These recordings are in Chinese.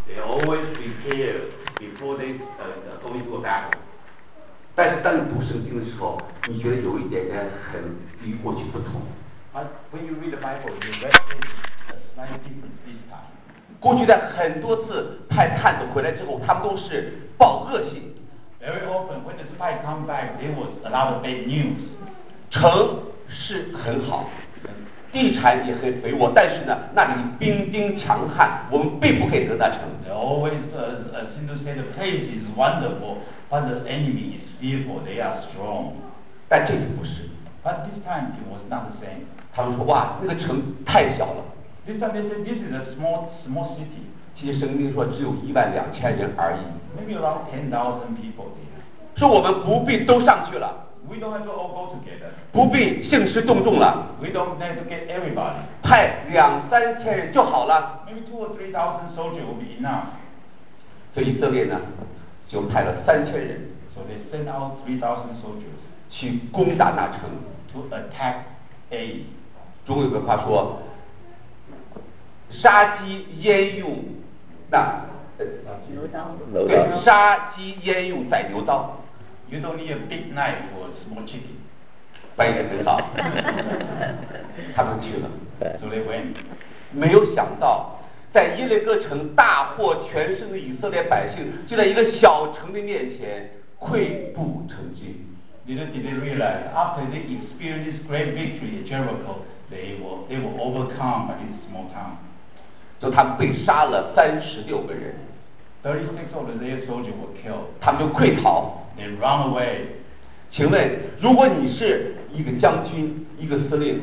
They always prepare before they go into a battle. 但是当你读圣经的时候，你觉得有一点点很与过去不同。 But when you read the Bible, you read it slightly different this time. 过去在很多次派探子回来之后，他们都是报恶信。 Very often, when the spy come back, there was a lot of bad news. 城是很好，地产也很肥沃，但是呢，那里兵丁强悍，我们并不可以得到城。 They always seem to say the place is wonderful, but the enemy is fearful. They are strong. 但这里不是。 But this time it was not the same. 他们说哇，那个城太小了。 This time they said this is a small city. 其实圣经说只有12000人而已。 Maybe around 10,000 people there. 说我们不必都上去了。 We don't have to all go together. 不必兴师动众了。 We don't have to get everybody. 派2-3千人就好了。 Maybe 2,000 or 3,000 soldiers will be enough. 所以以色列呢，就派了3000人。 So they sent out 3,000 soldiers 去攻打那城。 To attack A. 中国有个话说，杀鸡焉用对，杀鸡焉用宰牛刀。 You don't need a big knife for a small chicken. 翻译得很好。他们去了。 So they went. 没有想到，在耶利哥城大获全胜的以色列百姓，就在一个小城的面前溃不成军。 Little did they realize, after they experienced this great victory at Jericho, they were overcome by this small town. 就他们被杀了36个人。 36 of their soldiers were killed. 他们就溃逃。 They run away. 请问，如果你是一个将军、一个司令，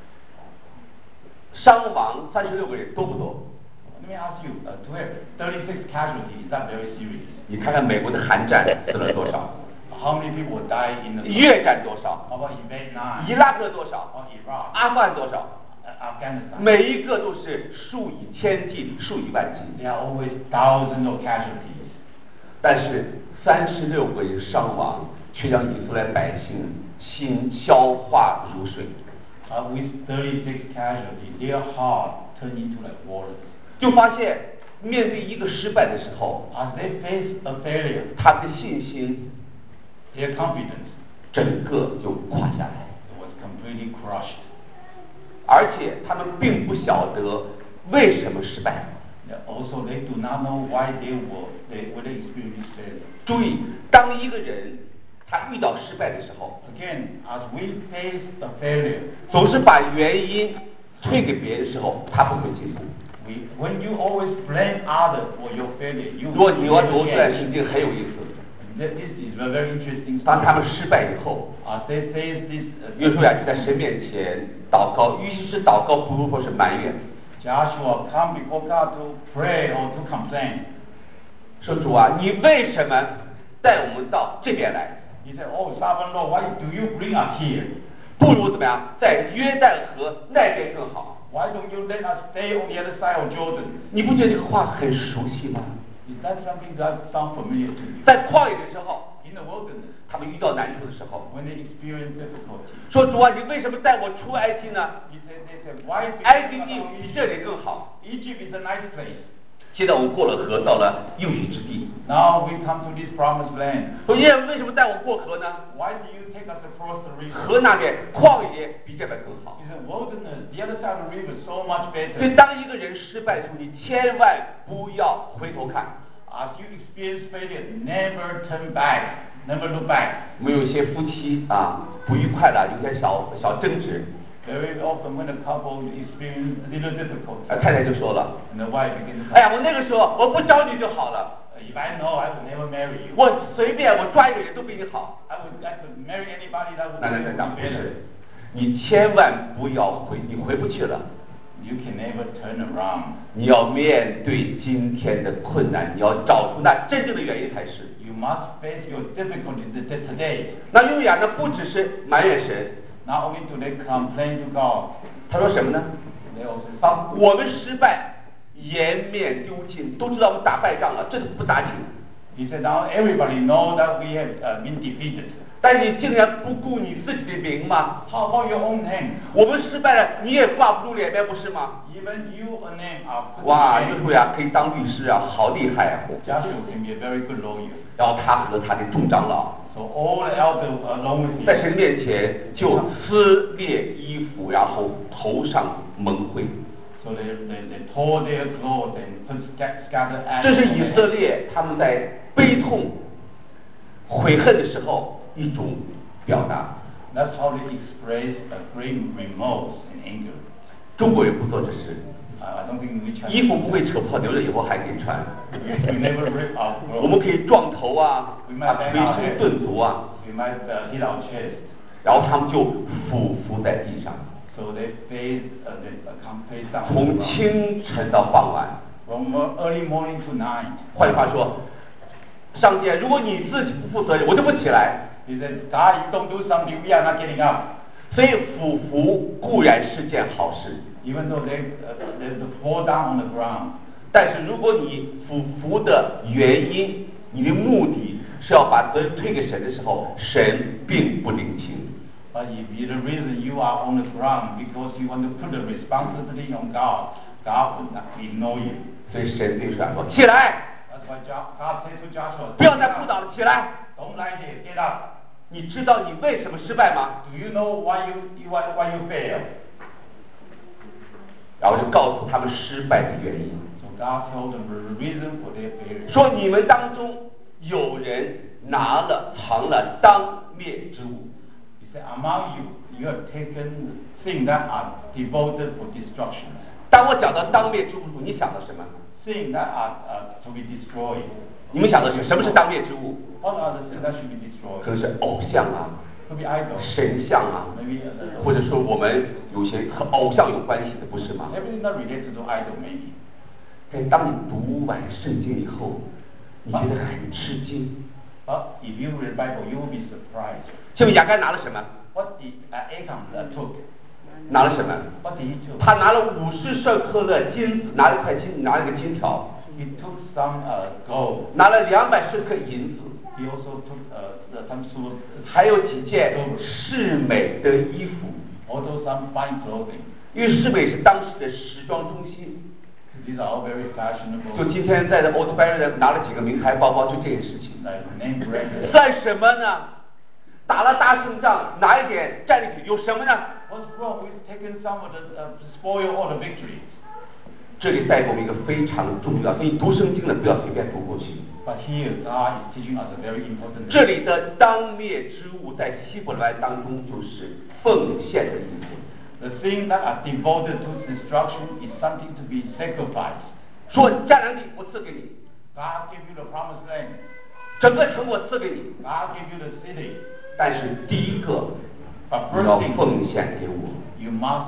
伤亡36个人多不多？ Let me ask you, to have 36 casualties is that very serious? 你看看美国的韩战死了多少？ How many people died in the 越战多少？ How about in Vietnam? 伊拉克多少？ Or Iraq? 阿富汗多少？ Afghanistan? 每一个都是数以千计、数以万计。 There are always thousands of casualties. 但是36个人伤亡，却让以色列百姓心消化如水。 With 36 casualties, their heart turned into like water. 就发现面对一个失败的时候， As they face a failure, 他们的信心 their confidence 整个就垮下来， was completely crushed. 而且他们并不晓得为什么失败。 Also, they do not know why they experienced failure. 注意，当一个人他遇到失败的时候， Again, as we face a failure, 总是把原因推给别人的时候，他不会进步。 when you always blame others for your failure, you 如果你要 will 读 never 这段 change. 圣经很有意思。 This is a very interesting 当 story. 他们失败以后， As they face this, 约书亚就在神面前祷告，与其是祷告，不如说是埋怨。 Joshua come before God to pray or to complain. 说主啊，你为什么带我们到这边来？ He said, "Oh, sovereign Lord, why do you bring us here? 不如怎么样，在约旦河那边更好。 Why don't you let us stay on the other side of Jordan?" 你不觉得这个话很熟悉吗？ Is that something that sounds familiar to you? 在旷野的时候， In the wilderness, 他们遇到难处的时候， when they experience difficulty, 说主啊，你为什么带我出埃及呢？ they said, "Why do 埃及 you 地 bring us 比 out 这 of 里更好。 Egypt? Egypt is a nice place. 现在我们过了河，到了应许之地。 Now we come to this promised land. 说耶和为什么带我过河呢？ Why do you take us across the river?" 河那边旷野比这边更好。 He said, "Wilderness, the other side of the river is so much 所以 better." 当一个人失败的时候，你千万不要回头看。 As you experience failure, never turn back, never look back. 我们有一些夫妻啊不愉快了，有点小争执， Very often when a couple experience a little difficulty, 太太就说了， and the wife begins to 哎 say, 呀，我那个时候我不找你就好了， "If I know, I would never marry you. 我随便我抓一个人都比你好。 I could marry anybody that would 那 be 不 better." 是，你千万不要你回不去了， You can never turn around. 你要面对今天的困难，你要找出那真正的原因才是。 You must face your difficulties today. 那约书亚呢，不只是埋怨神， Not only do they complain to God, 他说什么呢？ they also say, 啊，我们失败，颜面丢尽，都知道我们打败仗了，这都不打紧。 he said, "Now everybody know that we have been defeated." 但你竟然不顾你自己的名吗？ How about your own name? 我们失败了，你也挂不住脸面，不是吗？ Even you a name are put 哇， to 约 shame. 书亚可以当律师啊，好厉害啊！ Joshua can be a very good lawyer. 然后他和他的众长老 So all the elders along with 在 him. 神面前就撕裂衣服，然后头上蒙灰。 So they tore their clothes and put scattered ashes. 这是 on 以 their 色 head. 列他们在悲痛、悔恨的时候一种表达。 That's how they express a great remorse and anger. 中国人不做这事， I don't think we Chinese. 衣服不会扯破，留着以后还可以穿。 We never rip our 我们 clothes. 可以撞头啊， We might 捶 bang our 胸 head. 顿足啊， We might hit our chest. 然后他们就俯伏在地上， So they come face down. 从清晨到傍晚。 From early morning to night. 换句话说，上帝，如果你自己不负责任，我就不起来。 He said, God, you don't do something, we are not getting up. 所以俯伏固然是件好事， Even though they fall down on the ground. 但是如果你俯伏的原因，你的目的是要把责任推给神的时候，神并不领情。 But if the reason you are on the ground because you want to put the responsibility on God, God would not ignore you. 所以神对说：“起来， That's why God said to Joshua, 不要再扑倒了，起来。 don't lie there, get up. 你知道你为什么失败吗？” Do you know why you fail? 然后就告诉他们失败的原因， So God told them the reason for their failure. 说你们当中有人拿了藏了当灭之物。 He said, among you, you have taken things that are devoted for destruction. 当我讲到当灭之物，你想到什么？ Things that are to be destroyed. 你们想到什么是当灭之物？ What are the things that should be destroyed? 可能是偶像啊、 Could be idols. 神像啊， Maybe 或者说我们有些和偶像有关系的，不是吗？ everything not related to idol, maybe. 但当你读完圣经以后，你觉得很吃惊。 But if you read the Bible, you will be surprised. 这位亚干拿了什么？ What did Achan took? 拿了什么？ What did he took? 他拿了50舍克勒金子，拿了一块金，拿了个金条， He took some gold. 拿了200舍克银子， He also took some silver. 还有几件世美的衣服。 Also some fine clothing. 因为世美是当时的时装中心。 These are all very fashionable. 就今天在的 Old-Barry 拿了几个名牌包包，就这件事情。 Like name brand. 算什么呢？打了大胜仗，拿一点战利品有什么呢？ What's wrong with taking some of the spoil or the victory? 这里带给我们一个非常重要，所以读圣经呢不要随便读过去。 But here God is teaching us a very important. 这里的当灭之物在希伯来当中就是奉献的意思。 The things that are devoted to destruction is something to be sacrificed. 说迦南地我赐给你， God gave you the promised land. 整个城我赐给你， God gave you the city. 但是第一个 But 你要 first thing, 奉献给我。 you must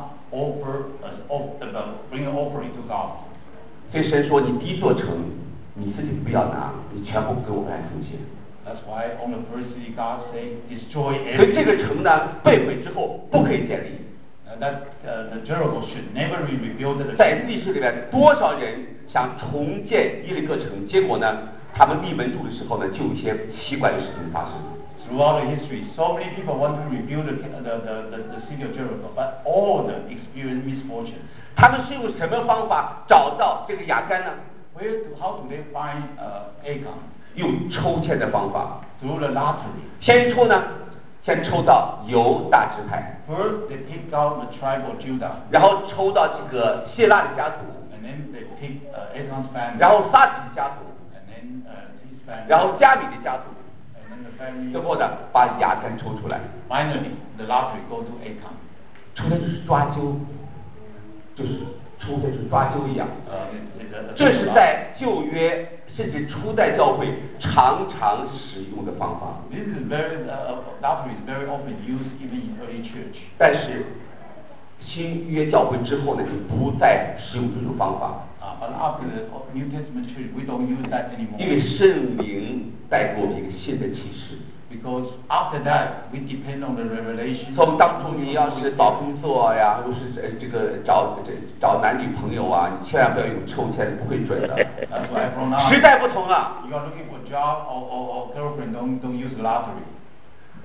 bring an offering to God. 所以神说你第一座城你自己不要拿，你全部给我来奉献。 That's why on the first city God said, destroy 所以这 everything. 个城呢被毁之后不可以建立。 That the Jericho should never be rebuilt. 在历史里面，多少人想重建耶利哥城，结果呢，他们立门柱的时候呢，就有一些奇怪的事情发生。 Throughout the history, so many people want to rebuild the city of Jericho, but all of them experience misfortune. 他们是用什么方法找到这个亚干呢？ How do they find Achan? 用抽签的方法。 Through the lottery. 先抽呢，先抽到犹大支派， First, they pick out the tribe of Judah, 然后抽到这个谢拉的家族， and then they pick Achan's family, 然后撒底的家族， and then his family, 然后加米的家族， and then the family. 最后呢，把亚干抽出来。 Finally, the lottery go to Achan. 抽的就是抓阄，就是抽的是抓阄一样。 这是 The 在旧约甚至初代教会常常使用的方法。 This is lottery is very often used even in early church. 但是新约教会之后呢，就不再使用这种方法， But after the New Testament church, we don't use that 因为 anymore. 圣灵带给我们一个新的启示。 Because after that, we depend on the revelation. 从当初你要是找工作呀，又是这个找男女朋友啊，你千万不要用抽签，不会准的。 That's why from now, 时代不同了， you are looking for a job or girlfriend, don't use lottery.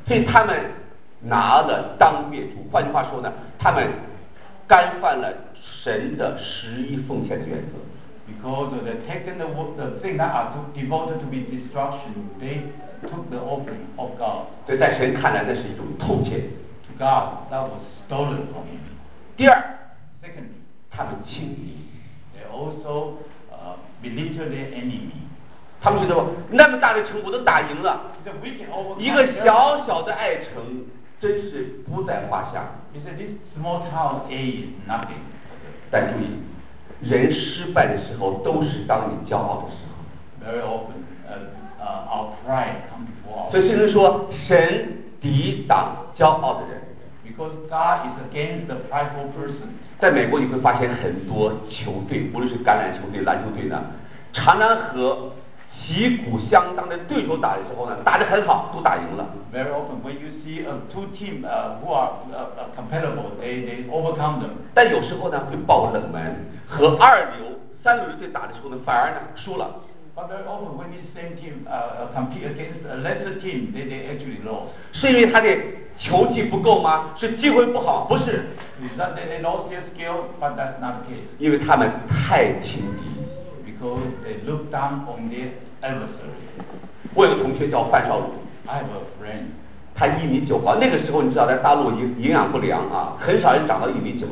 所以他们拿了当灭主。换句话说呢，他们干犯了神的11奉献的原则。 Because they taken the thing that are devoted to be destruction, they took the offering of God. 所以在神看来，那是一种偷窃。 To God, that was stolen from him. 第二 Secondly, 他们轻敌， they also belittle their enemy. 他们觉得那么大的城我都打赢了， He said, we can overcome 一个小小的爱城真是不在话下。 He said, this small town A is nothing. 但注意，人失败的时候都是当你骄傲的时候。 Very often, our pride comes before 所 our 以圣经说，神抵挡骄傲的人。 Because God is against the prideful person. 在美国你会发现很多球队，无论是橄榄球队、篮球队呢，常常和旗鼓相当的对手打的时候呢，打得很好，都打赢了。 Very often, when you see two teams who are compatible, they overcome them. 但有时候呢，会爆冷门，和2流、3流的队打的时候呢，反而呢输了。 But very often, when this same team compete against a lesser team, they actually lost. 是因为他的球技不够吗？是机会不好？不是， It's not that they lost their skill, but that's not the case. 因为他们太轻敌。 Because they look down on their adversary. 我有个同学叫范少鲁， I have a friend. 他1.9米高，那个时候你知道，在大陆营养不良啊，很少人长到1.9米的。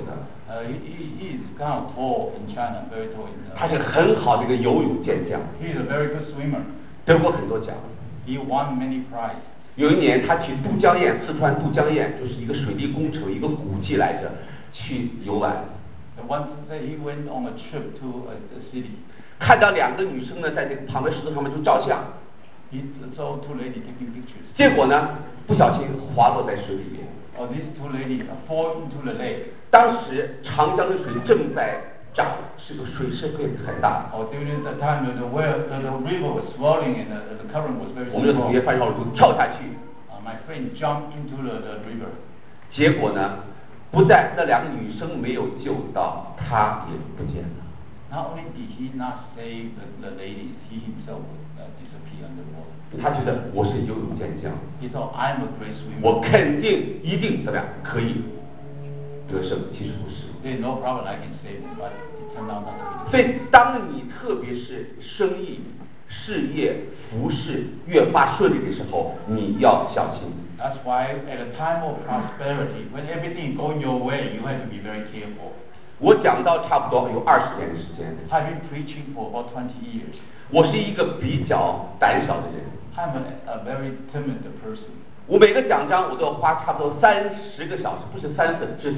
He is kind of tall in China, very tall. 他是很好的一个游泳健将， He is a very good swimmer. 得过很多奖。 He won many prizes. 有一年他去都江堰，四川都江堰就是一个水利工程，一个古迹来着，去游玩。 The one that he went on a trip to a city. 看到2个女生呢，在那个旁边石头上面就照相， He saw two ladies taking pictures. 结果呢，不小心滑落在水里面。 These two ladies fall into the lake. 当时长江的水正在涨，是个水势会很大。 During the time the river was swelling and the current was very 我们的同学 strong. 范少鲁就跳下去， My friend jumped into the river. 结果呢，不但那2个女生没有救到，他也不见了。 Not only did he not save the ladies, he himself would disappear underwater. 他觉得我是游泳健将， He thought, I'm a great swimmer. 我肯定一定怎么样可以得胜。其实不是。 There's no problem, I can save him, but it turned out not to be. 所以，当你特别是生意、事业、服饰越发顺利的时候，你要小心。 That's why at a time of prosperity, when everything is going your way, you have to be very careful. 我讲到差不多有20年的时间， I've been preaching for about 20 years. 我是一个比较胆小的人。 I'm a very timid person. 我每个讲章我都要花差不多30个小时，不是30，是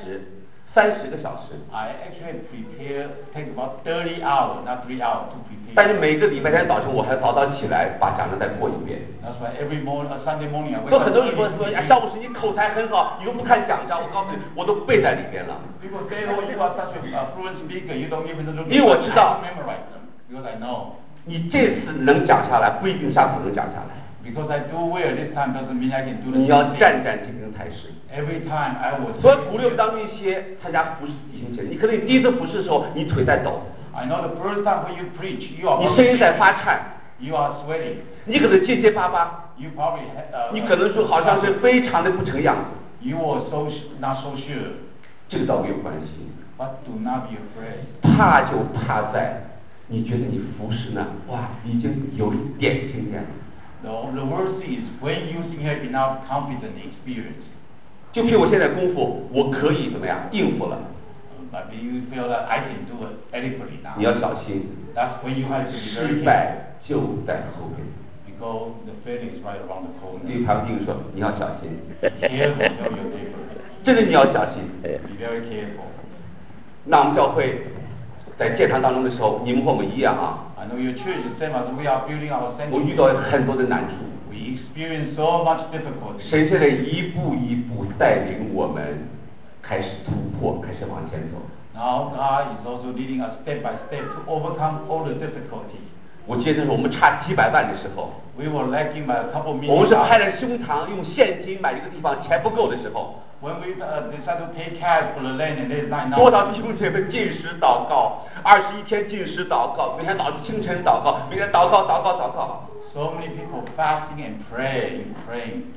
30个小时。 I actually take about 30 hours, not 3 hours to 但 prepare. 是每个礼拜天早晨我还早早起来把讲章再过一遍。 That's why every Sunday morning I wake 所以 up 很多人 early 说 to 哎， read. 赵牧师你口才很好，你又不看讲章，我告诉你，我都背在里边了。 People say, oh, you are such a fluent speaker, you don't even look. 因为我知道 I memorize them because I know. 你这次能讲下来，不一定下次能讲下来。 Because I do well this time doesn't mean I can do the 你要 same thing. 战战兢兢才是。 Every time I was. 所以鼓励我们当中一些参加服侍弟兄姐妹，你可能你第一次服侍的时候，你腿在抖， I know the first time when you preach, you are 你声音在发颤， you are sweating. 你可能结结巴巴， You probably 你可能说好像是非常的不成样子。 you are not so sure. 这个倒没有关系， But do not be afraid. 怕就怕在你觉得你服侍呢，哇，已经有一点经验了。 The worst thing is when you think you have enough confidence and experience. 就凭我现在功夫，我可以怎么样应付了？ But you feel that I can do it adequately now. 你要小心， That's when you have to be 失 very careful. 败就在后面。 Because the failure is right around the 对 corner. 旁边说你要小心， Careful, know your neighbor. 真的你要小心。 Be very careful. 那我们教会在建堂当中的时候，你们和我们一样啊， I know your church is the same as we are building our 我遇 sanctuary. 到很多的难处。 We experience so much difficulty. 神现在一步一步带领我们开始突破，开始往前走。 Now God is also leading us step by step to overcome all the difficulty. 我记得那时候我们差几百万的时候， We were lacking by a couple 我们 million 是拍 dollars. 了胸膛，用现金买一个地方，钱不够的时候， When we decided to pay cash for the land and there's not 多 enough. 少弟兄姐妹禁食祷告，21天禁食祷告，每天清晨祷告，每天祷告。 So many people fasting and praying.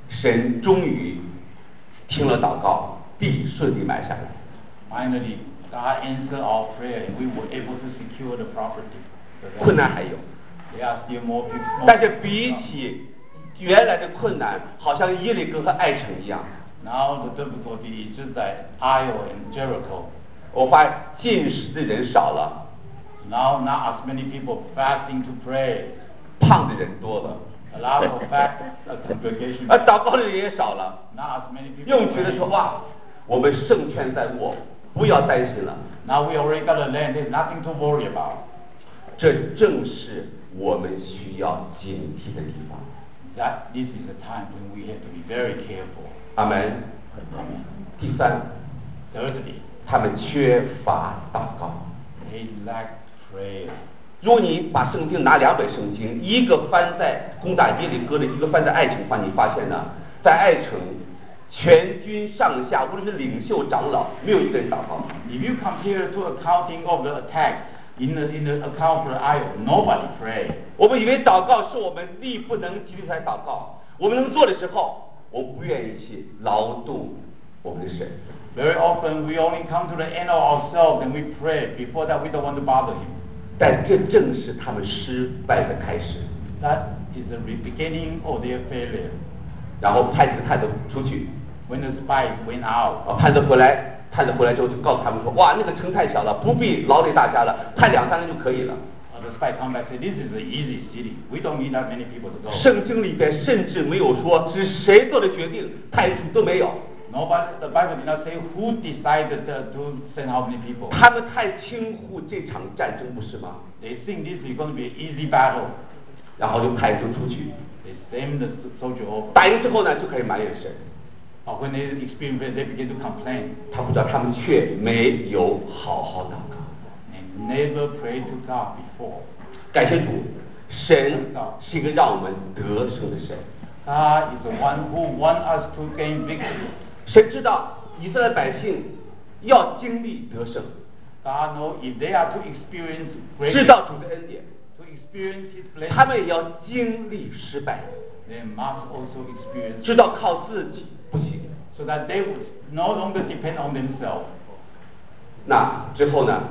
神终于听了祷告，地顺利买下来。 Finally, God answered our prayer, and we were able to secure the property. 困难还有， There are still more people. 但是比起原来的困难，好像耶利哥和爱城一样。 Now the difficulty is just that Ai and Jericho. 我发现进食的人少了， Now not as many people fasting to pray. 胖的人多了， A lot of fast congregation. 祷告的人也少了， Not as many people. 又觉得说 praying. 哇，我们胜券在握，不要担心了。 Now we already got the land. There's nothing to worry about. 这正是我们需要警惕的地方。 That this is a time when we have to be very careful. 阿门。 Amen. 第三， Thirdly, 他们缺乏祷告。 they lack prayer. 如果你把圣经拿两本圣经，一个翻在攻打耶利哥的，一个翻在爱城的话，你发现呢，在爱城全军上下，无论是领袖长老，没有一个人祷告。 If you compare to accounting of the attack in the account for Ai, nobody pray. 我们以为祷告是我们力不能及的才祷告，我们能做的时候，我们不愿意去劳动我们的神。 Very often we only come to the end of ourselves and we pray. Before that, we don't want to bother him. 但这正是他们失败的开始。 That is the beginning of their failure. 然后派几个探子出去， When the spies went out, 探子回来之后就告诉他们说，哇，那个城太小了，不必劳累大家了，派2、3人就可以了。 the spy come back and say, this is an easy city. We don't need that many people to go. 圣经里边甚至没有说是谁做的决定，派出都没有。 Nobody, the Bible did not say who decided to send how many people. 他们太轻忽这场战争，不是吗？ They think this is going to be an easy battle. 然后就派人出去， They send the soldier over. 打赢之后呢，就开始埋怨神。 When they experience it, they begin to complain. 他不知道他们却没有好好祷告。 They never prayed to God before. 感谢主，神是一个让我们得胜的神。 God is the one who wants us to gain victory. 神知道以色列百姓要经历得胜， God knows if they are to experience great 知道主的恩典， to experience His 他 blessing, 们也要经历失败， they must also experience 知道靠自己不行。 so that they would no longer depend on themselves. 那之后呢，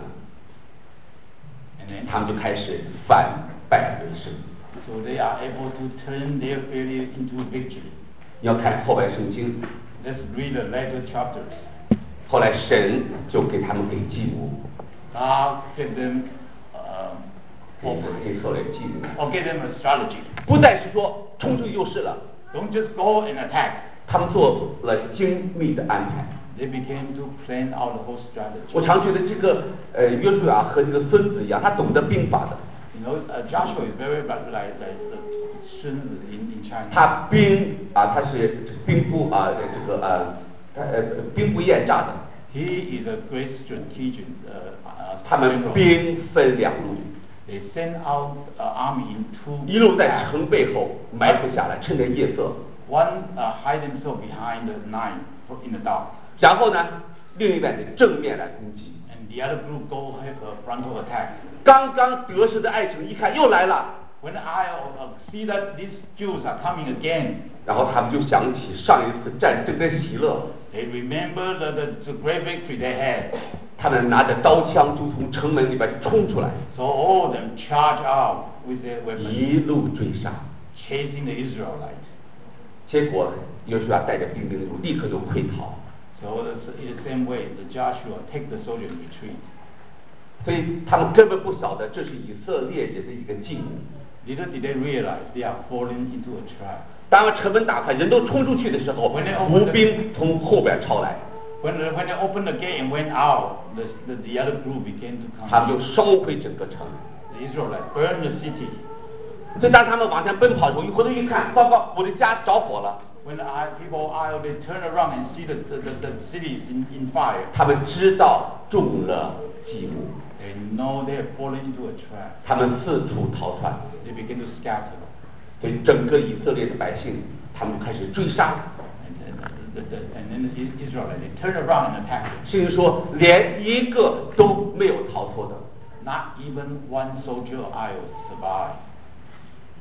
And then, 他们就开始反败为胜。 so they are able to turn their failure into victory. 要看后边圣经， Let's read the later chapters. 后来神就给他们给计谋， God gave them 给后来计谋， or gave them a strategy. 不再是说冲出去就是了， Don't just go and attack. 他们做了精密的安排。 They began to plan out the whole strategy. 我常觉得这个约书亚和这个孙子一样，他懂得兵法的。 You know, Joshua is very much like the Sun in China. 他他是兵不兵不厌诈的。 He is a great strategic 他们 general. 兵分2路， They send out army in two 一路在 paths. 城背后埋伏下来，趁着夜色。 One hide themselves behind the night in the dark, 然后呢，另一边的正面来攻击。 and the other group go have a frontal attack. 刚刚得势的爱城一看又来了， When I see that these Jews are coming again, 然后他们就想起上一次战争的喜乐， they remember the great victory they had. 他们拿着刀枪就从城门里边冲出来， So all of them charge out with their weapons, 一路追杀。 chasing the Israelites. 结果约书亚带着兵兵就立刻就溃逃。 So in the same way, the Joshua take the soldiers and retreat. 所以他们根本不晓得这是以色列人的一个计谋。 Little did they realize they are falling into a trap. 当城门打开，人都冲出去的时候，伏兵从后边抄来， When they opened the gate and went out, the other group began to 他们 come. 就烧毁整个城。 The Israelites burned the city. 所以当他们往前奔跑的时候，一回头一看，报告我的家着火了。 When the people they turn around and see the city is in fire. 他们知道中了计谋， They know they have fallen into a trap. 他们四处逃窜。 They begin to scatter. 所以整个以色列的百姓，他们就开始追杀。 And then the Israelites they turn around and attack. 甚至说连一个都没有逃脱的。 Not even one soldier of Ai survived.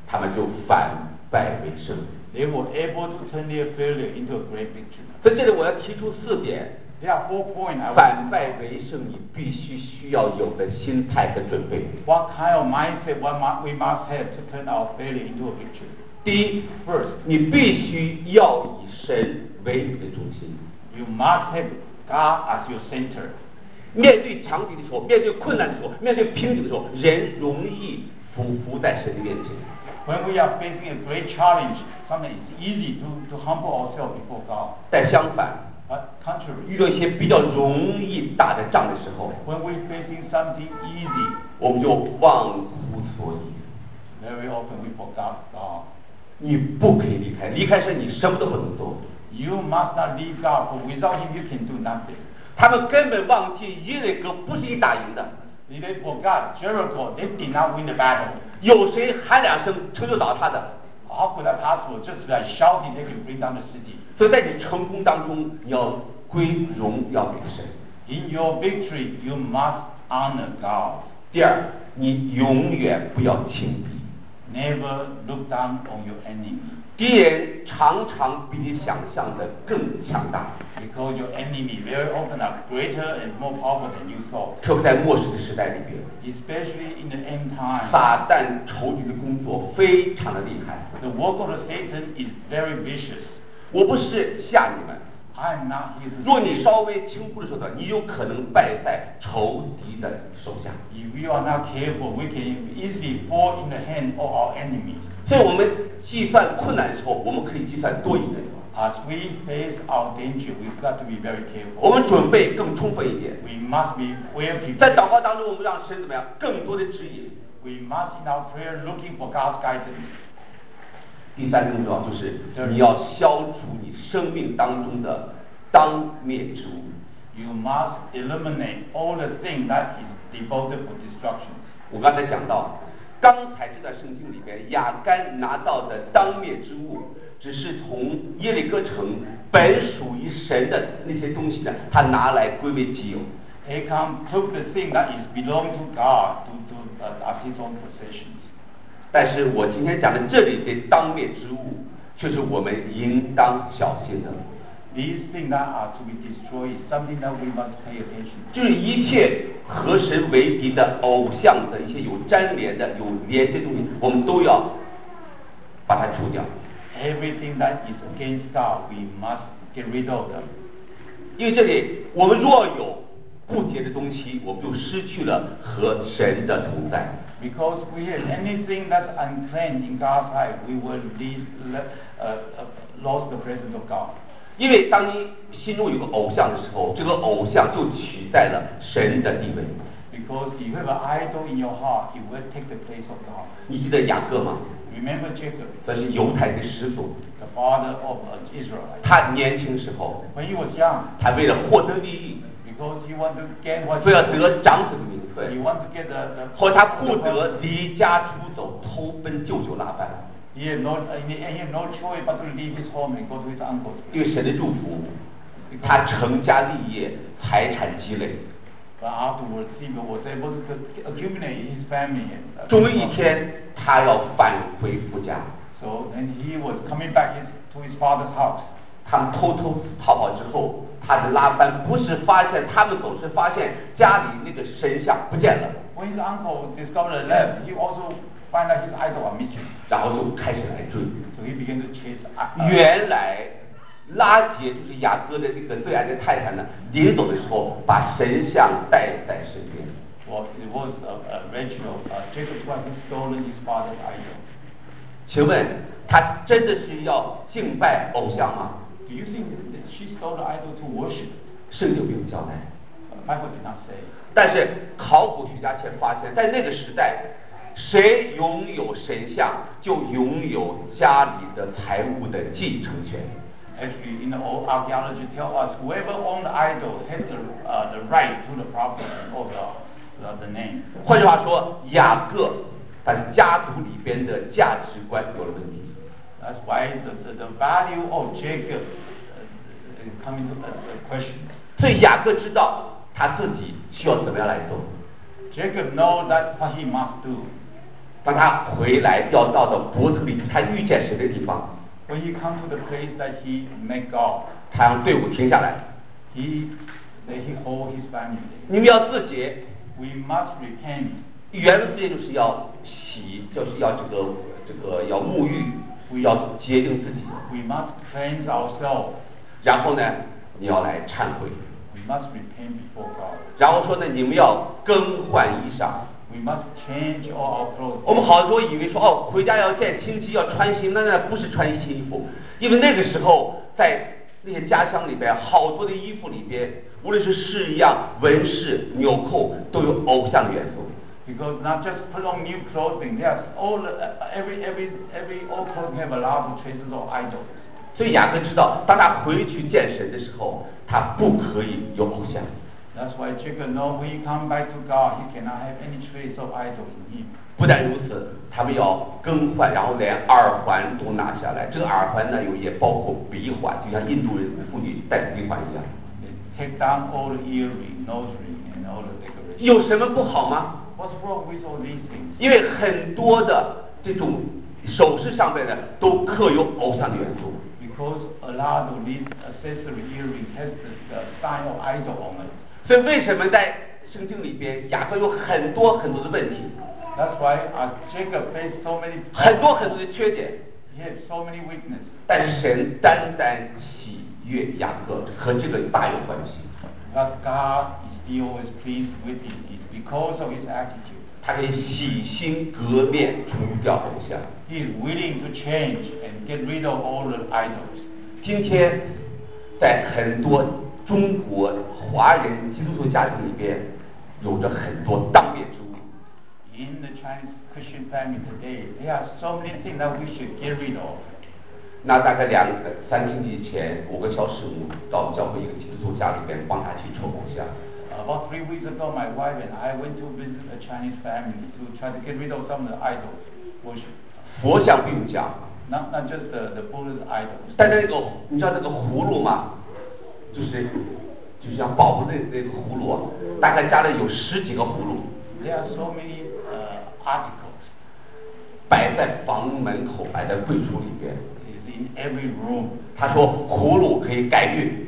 他们就反败为胜。 They were able to turn their failure into a great victory. 在这里我要提出4点。 There are 4 points. 反败为胜，你必须需要有的心态和准备。 What kind of mindset we must have to turn our failure into a victory? 第一 First, 你必须要以神为你的中心。 You must have God as your center. 面对强敌的时候，面对困难的时候，面对瓶颈的时候，人容易俯伏在神的面前。 When we are facing a great challenge, sometimes it's easy to humble ourselves before God. 但相反， But contrary, 遇到一些比较容易打的仗的时候， when we're facing something easy, 我们就忘乎所以。 very often we forgot God. 你不可以离开，离开神你什么都不能做。 You must not leave God, for without Him you can do nothing. 他们根本忘记耶利哥不是你打赢的。 They forgot Jericho, they did not win the battle. 有谁喊2声城就倒塌的？ How could that possible? Just like shouting, they can bring down the city. 所以在你成功当中，你要归荣耀给神。 In your victory, you must honor God. 第二，你永远不要轻敌。 Never look down on your enemy. 敌人常常比你想象的更强大， Because your enemy very often are greater and more powerful than you thought. 特别在末世的时代里边， Especially in the end time. 撒旦仇敌的工作非常的厉害。 The work of the Satan is very vicious. 我不是吓你们， I am not here 若 to 你稍微轻忽的手段，你有可能败在仇敌的手下。 If we are not careful, we can easily fall in the hand of our enemies. 所以我们计算困难的时候，我们可以计算多一点。 As we face our danger, we've got to be very 我 careful. 们准备更充分一点。 We must be well 在 prepared. 祷告当中，我们让神怎么样？更多的指引。 We must in our prayer looking for God's guidance. 第三更重要就是你要消除你生命当中的当灭之物。 You must eliminate all the things that is devoted for destruction. 我刚才讲到，刚才这段圣经里边，亚干拿到的当灭之物，只是从耶利哥城本属于神的那些东西呢，他拿来归为己有。 Achan took the thing that is belong to God as his own possessions. 但是我今天讲的这里的当灭之物，却是我们应当小心的。 These things that are to be destroyed is something that we must pay attention to. 就是一切和神为敌的偶像的一些有粘连的、有连接的东西，我们都要把它除掉。 Everything that is against God, we must get rid of them. 因为这里我们若有不洁的东西，我们就失去了和神的同在。 Because we have anything that's unclean in God's sight, we will lose the presence of God. 因为当你心中有个偶像的时候，这个偶像就取代了神的地位。 Because if you have an idol in your heart, it will take the place of God. 你记得雅各吗？ Remember Jacob, 这是犹太的始祖。 the father of Israel. 他年轻时候， When he was young, 他为了获得利益， because he wanted to get what 为了得长子的名 he 分， wanted to get the 后来他不得离家出走，投奔舅舅拉班。 he had no choice but to leave his home and go to his uncle's. 因为神的祝福，他成家立业，财产积累。 But afterwards, he was able to accumulate his family. 终有一天，他要返回父家。 So then he was coming back to his father's house. 他们偷偷逃跑之后，他的拉班不是发现他们走，是发现家里那个神像不见了， When his uncle discovered the left, he also found out his idol are missing. 然后就开始来追。 So he began to chase. 原来拉结就是雅各的这个最爱的太太呢，临走的时候把神像带在身边。 Well, it was Rachel, Jacob's wife, who stolen his father's idol. 请问他真的是要敬拜偶像吗？ Do you think that she stole the idol to worship? 圣经没有交代。 Bible did not say. 但是考古学家却发现，在那个时代，谁拥有神像，就拥有家里的财物的继承权。 Actually, in the old archaeology, tell us whoever owned the idol had the right to the property of the name. 换句话说，雅各他家族里边的价值观有了问题。 That's why the value of Jacob coming to question. 所以雅各知道他自己需要怎么样来做。 Jacob knows that what he must do. 当他回来要到的伯特利，他遇见神的地方。 When he come to the place that he met God, 他让队伍停下来。 he hold his family. 你们要自洁。 We must repent. 原文字就是要洗，就是要这个要沐浴，要洁净自己。 We must cleanse ourselves. 然后呢，你要来忏悔。 We must repent before God. 然后说呢，你们要更换衣裳。 We must change all our clothes. 我们好多以为说哦，回家要见亲戚要穿新，那不是穿新衣服，因为那个时候在那些家乡里边，好多的衣服里边，无论是式样、纹饰、纽扣，都有偶像的元素。 Because not just put on new clothing, yes, every old clothing have a lot of traces of idols. 所以雅各知道，当他回去见神的时候，他不可以有偶像。 That's why Jacob knows when he come back to God, he cannot have any trace of idol in him. 不但如此，他们要更换，然后连耳环都拿下来。这个耳环呢，也包括鼻环，就像印度人妇女戴鼻环一样。 Take down all the earring, nose ring, and all the decorations. 有什么不好吗？ What's wrong with all these things? 因为很多的这种首饰上面呢，都刻有偶像的元素。 Because a lot of these accessory earrings has the sign of idol on it. 所以为什么在圣经里边，雅各有很多很多的问题？ That's why Jacob faced so many. 很多很多的缺点。 He had so many weaknesses. 但是神单单喜悦雅各，和这个大有关系。 But God is still always pleased with him. It's because of his attitude. 他可以洗心革面，除掉偶像。 He is willing to change and get rid of all the idols. 今天，在很多中国华人基督徒家庭里边，有着很多当灭之物。 In the Chinese Christian family today, there are so many things that we should get rid of. 那大概3星期前，我跟小师母到我们教会一个基督徒家里边，帮他去抽偶像。 About 3 weeks ago, my wife and I went to visit a Chinese family to try to get rid of some of the idols worship. 佛像不用讲。 Not just the Buddha's idols. 但是你知道这个葫芦吗？就是像宝宝那个葫芦，大概家里有10几个葫芦。 There are so many articles. 摆在房门口，摆在柜橱里边。 Is in every room. 他说葫芦可以改运。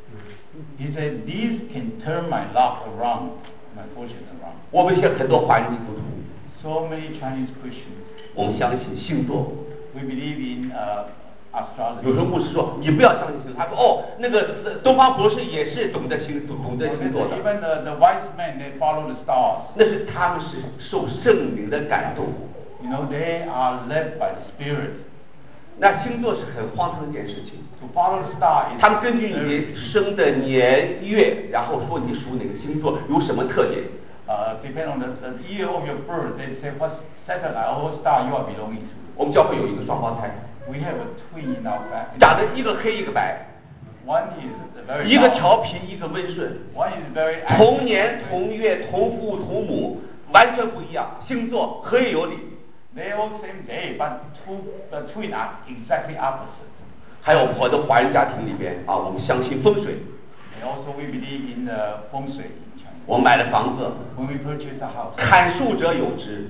He said these can turn my luck around, my fortune around. 我们现在很多华人基督徒 So many Chinese Christians. 我们相信星座。 We believe in astrology. 有时候牧师说你不要相信星座，他说哦，那个东方博士也是懂得星座的。 Even the wise men, they follow the stars. 那是他们是受圣灵的感动。 You know, they are led by the Spirit. 那星座是很荒唐的一件事情。 To follow the star is 他们根据你生的年月，然后说你属哪个星座，有什么特点。 Depend on the year of your birth, they say what satellite or what star you are belonging to. 我们教会有一个双胞胎。 We have a twin in our family. 长得一个黑一个白。 One is very 一个调皮，一个温顺。 One is very 同年同月同父同母，完全不一样。星座合也有理。 They all same day, but the twin are exactly opposite. 还有我的华人家庭里边啊，我们相信风水。 And also we believe in the 风水 in China. 我买了房子。 When we purchase a house. 砍树者有之。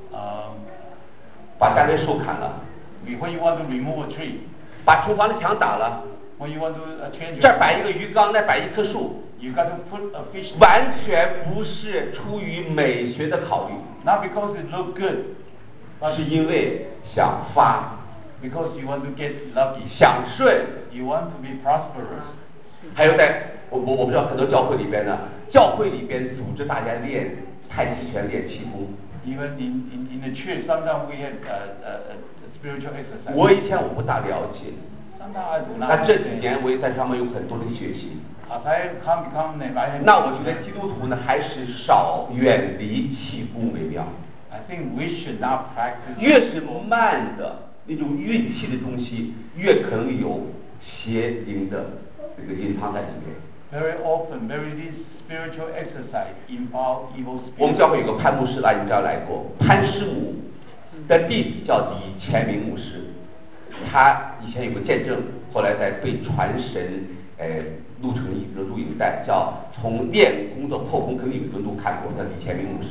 把单位树砍了。 When you want to remove a tree. 把厨房的墙打了。 When you want to change. 这儿摆一个鱼缸，那摆一棵树。 You got to put a fish. 完全不是出于美学的考虑。 Not because it look good. 是因为想发。 Because you want to get lucky. 想顺。 You want to be prosperous. 还有我不知道很多教会里边呢，教会里边组织大家练太极拳、练气功。 Even in the church, sometimes we have spiritual exercise. 我以前不大了解。 Sometimes I do not. 那这几年我也在上面有很多的学习。那我觉得基督徒呢，还是少远离气功为妙。 I think we should not practice. 越是慢的那种运气的东西，越可能有邪灵的这个隐藏在里面。 Very often, these spiritual exercise involve evil spirits. 我们教会有个潘牧师来，你知道来过？潘师母的弟弟叫李前明牧师，他以前有个见证，后来在被传神录成一个录影带，叫从练功的破功，可能有人都看过，叫李前明牧师。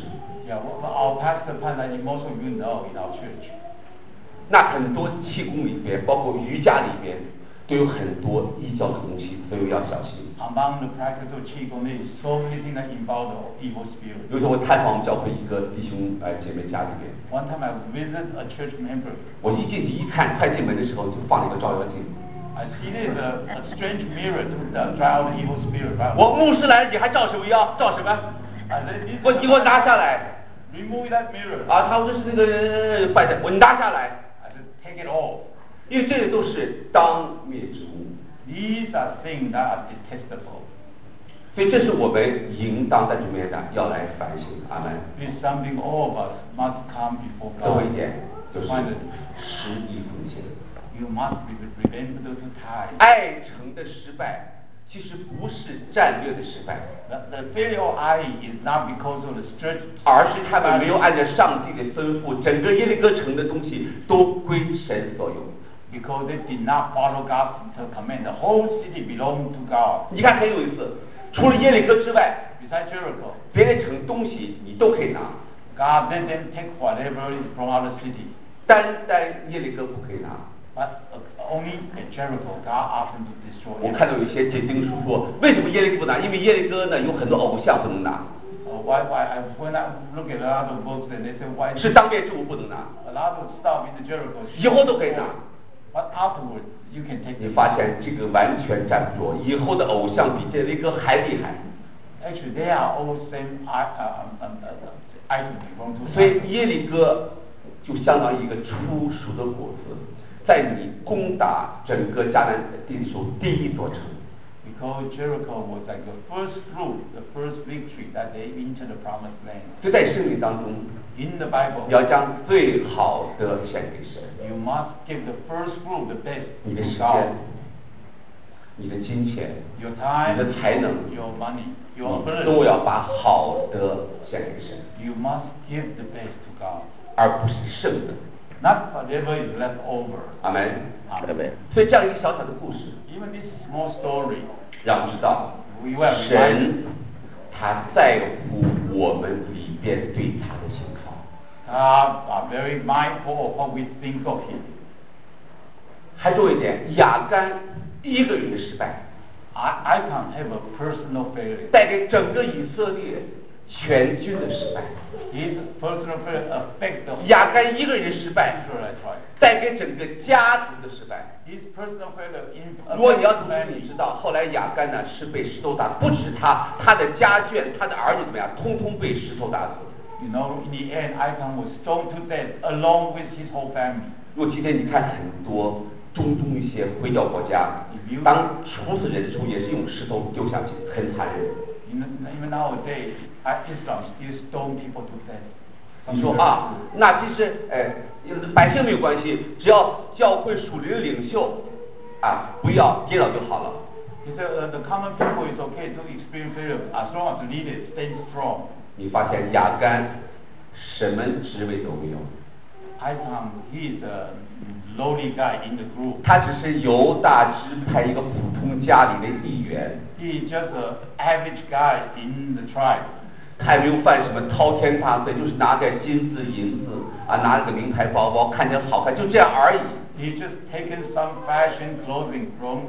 Yeah, well, our pastor Panay, most of you know in our church. 那很多气功里边，包括瑜伽里边，都有很多异教的东西，所以要小心。 Among the practice of Qigong, there is so many things that involve the evil spirit. 有时候我探访我们教会一个弟兄姐妹家里边， One time I visited a church member. 我一进去一看，快进门的时候就放了一个照妖镜。 I see there's a strange mirror to drive out the evil spirit. Right? 我牧师来，你还照什么妖？照什么？ I said, this 你给我拿下来！ remove that mirror. 啊，他说这是那个坏的，你拿下来， I said, take it off. 因为这些都是当灭之物。 These are things that are detestable. 所以这是我们应当在这边的要来反省。阿门。 This is something all of us must come before 最后一 God. 点就是 Finally, 十一奉献。 you must remember to tithe. 爱城的失败其实不是战略的失败， The failure of I is not because of the church, 而是他们没有按照上帝的吩咐，整个耶利哥城的东西都归神所有。 because they did not follow God's command. The whole city belonged to God. 你看很有意思，除了耶利哥之外， Besides Jericho, 别的城东西你都可以拿， God let them take whatever is from other city. 单耶利哥不可以拿。 But only at Jericho, God asked them to destroy 我 it. 看到有一些解经书说，为什么耶利哥不拿？因为耶利哥呢有很多偶像不能拿， When I look at a lot of books and they say why 是当灭之物不能拿， a lot of stuff in the Jericho. 以后都可以拿。 But afterwards, you can take 你 it. 发现这个完全站不住，以后的偶像比耶利哥还厉害。 Actually, they are all same item belong to 所以 God. 耶利哥就相当于一个初熟的果子，在你攻打整个迦南地的时候，第一座城。 Because Jericho was like the first fruit, the first victory that they entered the promised land. 就在生命当中， In the Bible, 你要将最好的献给神， you must give the first fruit, the best 你的 to 时 God. 间、你的金钱、 Your 你 time, 的才能， your money, 你 your 都 ability. 要把好的献给神， You must give the best to God. 而不是剩的。 Not whatever is left over. 阿门。 Amen. 所以这样一个小小的故事， Even this small story, 让我们知道 we were 神 reminded 他在乎我们里边对他的信靠。 God are very mindful of what we think of Him. 还重一点，亚干一个人的失败， I can't have a personal failure. 带给整个以色列全军的失败。 His personal failure affect the whole 亚干一个人的失败， Israelite tribe. 带给整个家族的失败。 His personal failure in 如果你要 affect 读 the 书，你 family. 知道后来亚干呢是被石头打，不止他，他的家眷、他的儿女怎么样，通通被石头打死。 You know, in the end, Achan was stoned to death along with his whole family. 如果今天你看很多中一些回教国家，当处死人的时候，也是用石头丢下去，很残忍。 Even nowadays, Islam still stone people to death. 你说啊，那其实百姓没有关系，只要教会属灵的领袖啊，不要跌倒就好了。 He said the common people is okay to experience failure as long as the leader stays strong. 你发现亚干什么职位都没有， Achan, he is a lowly guy in the group. 他只是犹大支派一个普通家里的一员， He is just an average guy in the tribe. 他也没有犯什么滔天大罪，就是拿点金子银子啊，拿了个名牌包包，看起来好看，就这样而已。 He just taken some fashion clothing from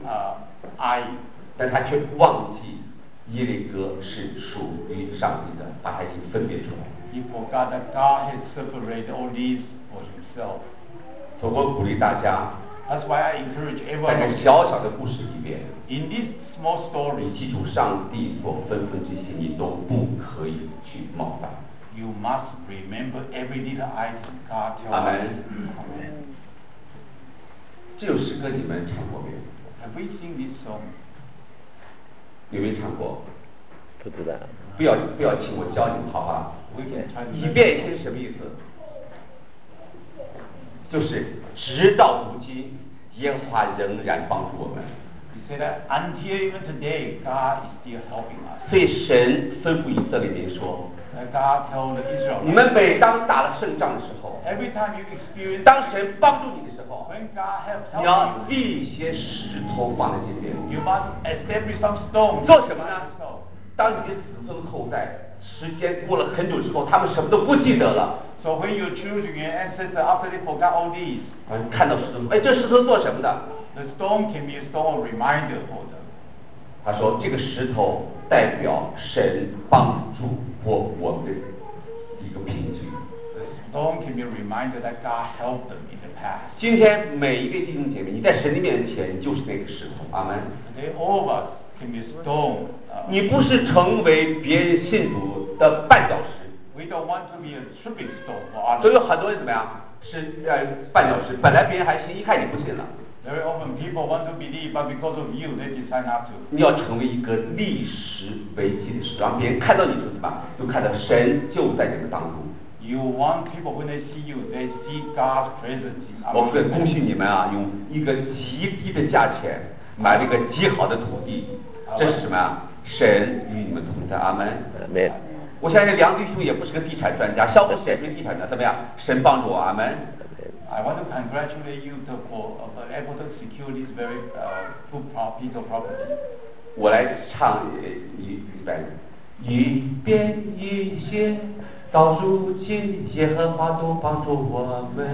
Ai. 但他却忘记耶利哥是属于上帝的，把他已经分别出来。 He forgot that God has separated all these for himself. 所以我鼓励大家， That's why I encourage 在 everyone 这小小的故事里边， in this small 你 story, 记住上帝所吩咐这些，你都不可以去冒犯。 you must remember every little item God tells us. Amen. Amen. 这首诗歌你们唱过没有？ Have we seen this song? 有没有唱过？ 不知道。 不要请我教你们，好吧？ We can try to 以便心什么意思？就是直到如今，耶和华仍然帮助我们。 He said that until even today, God is still helping us. 所以神吩咐以色列民说： God told the 你 Israelites, 们每当打了胜仗的时候， every time you experience, 当神帮助你的时候， when God has 你要 helped 立一些石头放在这边。 you, you must establish some stones. 做什么呢？ So, 当你的子孙后代时间过了很久之后，他们什么都不记得了。 So when your children, your ancestors, after they forgot all these, 看到石头，哎，这石头做什么的？ the stone can be a stone of reminder for them. 他说这个石头代表神帮助我们的一个凭据。 The stone can be a reminder that God helped them in the past. 今天每一位弟兄姐妹，你在神的面前就是那个石头，阿门。 Today all of us can be a stone. 你不是成为别人信主的绊脚石。 We don't want to be a tripping stone for 所以 others. 有很多人怎么样？是绊脚石，本来别人还信，一看你不信了。 Very often people want to believe, but because of you, they decide not to. 你要成为一个立时为基的石，让别人看到你是什么？就看到神就在你们当中。 You want people when they see you, they see God's presence in 我 our 很 lives. 恭喜你们啊，用一个极低的价钱买了一个极好的土地，这是什么呀？神与你们同在，阿门。我相信梁弟兄也不是个地产专家，肖博士也是地产的，怎么样？神帮助我，阿门。 I want to congratulate you for able to secure this very good piece of property. 我来唱一遍，一遍一些，到如今耶和华都帮助我们。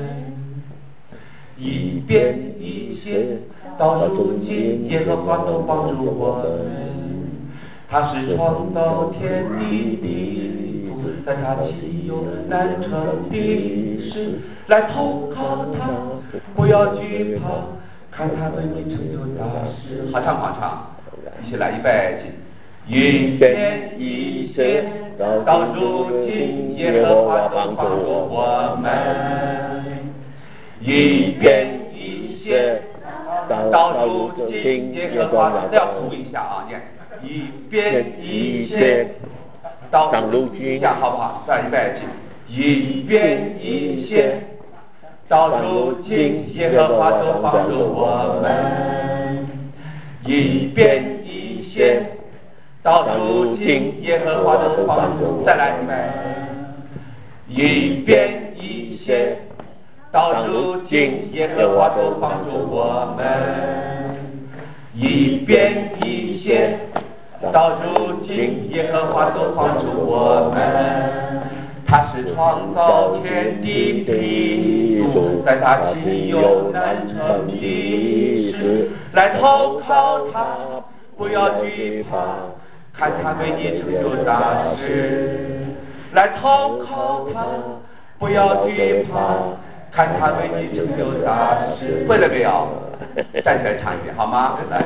一遍一些，到如今耶和华都帮助我们。他是创造天地的主，在他岂有难成的事？来投靠他，不要惧怕，看他为你成就大事。好唱好唱，一起来，预备起。一遍一些，到如今耶和华都帮助我们。一遍一些，到如今耶和华都要读一下啊，念。 一遍一些，到如今下好不好？再预备起，一遍一些，到如今耶和华都帮助我们。一遍一些，到如今耶和华都帮助。再来预备，一遍一些，到如今耶和华都帮助我们。一遍一些。 到如今，耶和华都帮助我们。他是创造天地的主，在他岂有难成的事？来投靠他，不要惧怕，看他为你成就大事。来投靠他，不要惧怕，看他为你成就大事。会了没有？站起来唱一遍好吗？来，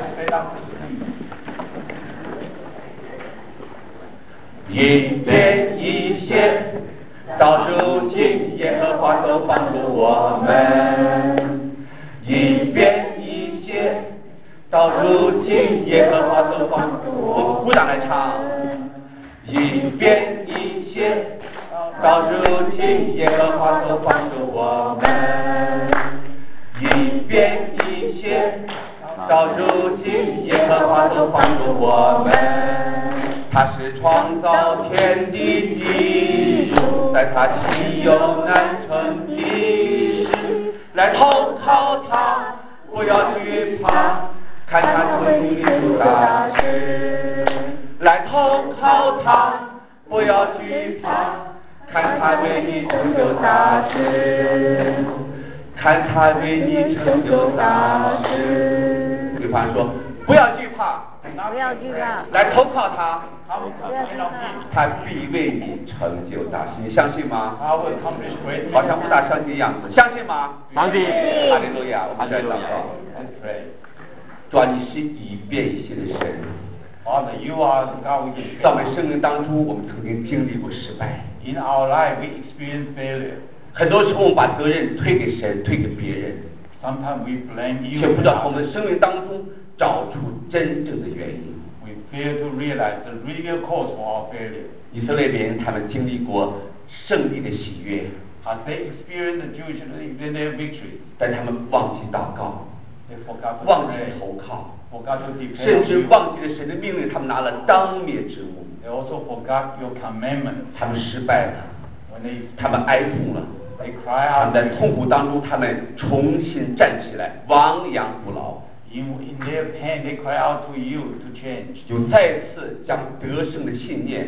一遍一些，到如今耶和华都帮助我们。一遍一些，到如今耶和华都帮助我们。鼓掌来唱。一遍一些，到如今耶和华都帮助我们。一遍一些，到如今耶和华都帮助我们。 他是创造天地的主，在他岂有难成的事？来投靠他，不要惧怕，看他为你出大事。来投靠他，不要惧怕，看他为你成就大事。看他为你成就大事。对方说，不要惧怕。 不要惧怕， 来投靠他，他必为你成就大事，你相信吗？好像不大相信的样子，相信吗？ 相信。 哈利路亚，我们来祷告。主啊，你是一遍一些的神。 Father, you are God. 在我们生命当中，我们曾经经历过失败。 In our life, we experience failure. 很多时候，我们把责任推给神，推给别人。 Sometimes we blame you. 却不知道从我们生命当中找出真正的原因。 We fail to realize the real cause for our failure. 以色列人他们经历过胜利的喜悦， As they experienced the Jewish in their victory, 但他们忘记祷告， they forgot to 忘记 pray, 投靠， forgot to depend 甚 on 至 you. 忘记了神的命令，他们拿了当灭之物， They also forgot your commandment. 他们失败了， When they 他们哀痛了， they cry 他们 out 在 to you. 痛苦当中，他们重新站起来，亡羊补牢， In their pain, they cry out to you to change. 就再次将得胜的信念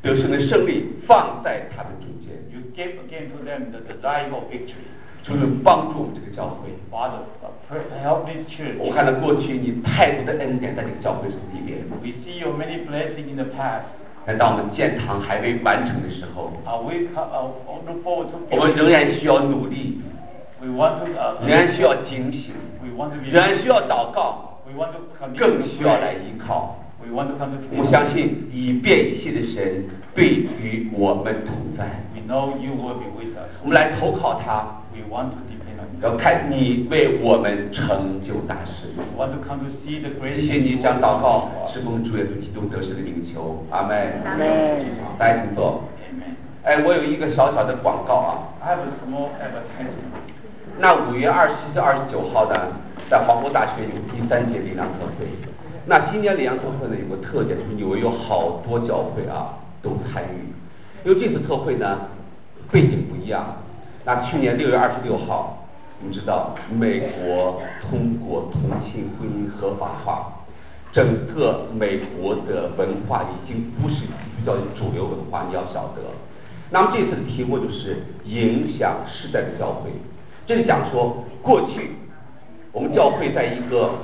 得胜的胜利放在他们中间。 You give again to them the life of victory. 主帮助我们这个教会。 Father, help this church. 我看到过去你太多的恩典在这个教会里面。 We see your many blessings in the past. 但当我们建堂还未完成的时候， we look forward to. 我们仍然需要努力。 We want to. 仍然需要警醒。 We want to be. 仍然需要祷告。 We want to continue. 更需要来依靠。 We want to come to. 我相信以便以谢的神必与我们同在。 We know you will be with us. 我们来投靠他。 We want to depend on you. 要看你为我们成就大事。 We want to come to see the great. 谢谢你将祷告是奉主耶稣基督得胜的名求，阿门。 阿门。 大家请坐。 Amen. 我有一个小小的广告啊。 I have a small advertisement. 那5月27到29号呢，在皇后大学有第3届灵粮特会。那今年灵粮特会呢有个特点，就是纽约有好多教会啊都参与。因为这次特会呢背景不一样。那去年6月26号，我们知道美国通过同性婚姻合法化，整个美国的文化已经不是比较主流文化，你要晓得。那么这次的题目就是影响世代的教会。这里讲说，过去我们教会在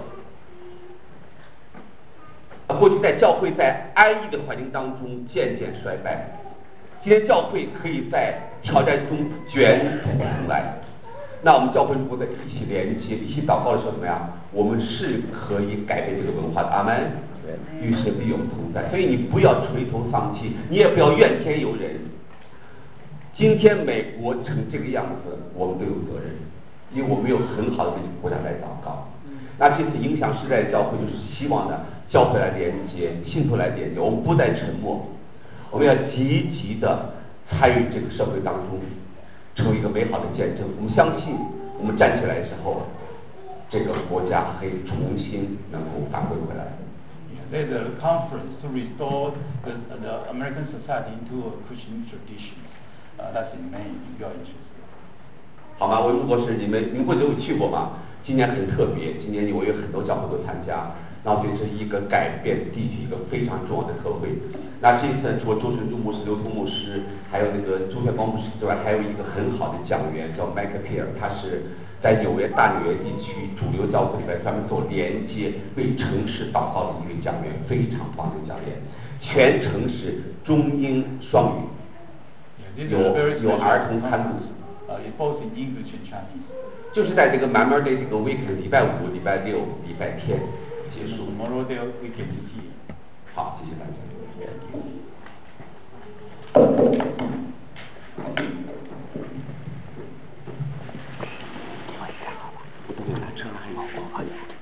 教会在安逸的环境当中渐渐衰败。今天教会可以在挑战中卷土重来。那我们教会如果在一起连接、一起祷告的时候怎么样？我们是可以改变这个文化的。阿门。与神必有同在。所以你不要垂头丧气，你也不要怨天尤人。今天美国成这个样子，我们都有责任，因为我们有很好的为这个国家来祷告。那这次影响世代的教会，就是希望呢，教会来连接，信徒来连接，我们不再沉默，我们要积极的参与这个社会当中，成为一个美好的见证。我们相信，我们站起来的时候，这个国家可以重新能够返回回来。 There's a conference to restore the American society into a Christian tradition. That's in May. If you are interested. 好吗？文牧博士，你们会都有去过吗？今年很特别，今年纽约很多教会都参加，那我觉得这是一个改变地区一个非常重要的特会。那这次除了周神柱牧师、刘聪牧师，还有那个周天光牧师之外，还有一个很好的讲员叫麦克皮尔，他是在大纽约地区主流教会里面专门做连接、为城市祷告的一位讲员，非常棒的讲员，全程是中英双语。有儿童参录 ，both in English and Chinese. 就是在这个慢慢的这个 weekend， 礼拜5、礼拜6、礼拜天结束。 Tomorrow day weekend is here. 好，谢谢大家。我都给他车了，还有。